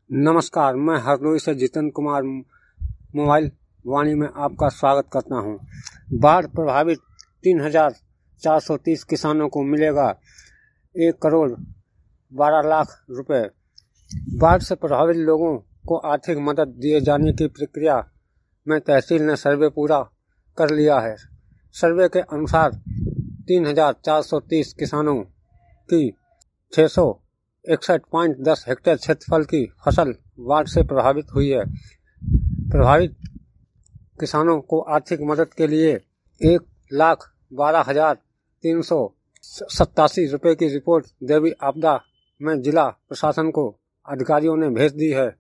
नमस्कार, मैं हरदोई से जितेंद्र कुमार मोबाइल वाणी में आपका स्वागत करता हूं। बाढ़ प्रभावित 3,430 किसानों को मिलेगा 1,12,00,000 रुपए। बाढ़ से प्रभावित लोगों को आर्थिक मदद दिए जाने की प्रक्रिया में तहसील ने सर्वे पूरा कर लिया है। सर्वे के अनुसार 3,430 किसानों की 661.10 हेक्टेयर क्षेत्रफल की फसल बाढ़ से प्रभावित हुई है। प्रभावित किसानों को आर्थिक मदद के लिए 1,12,387 रुपये की रिपोर्ट देवी आपदा में जिला प्रशासन को अधिकारियों ने भेज दी है।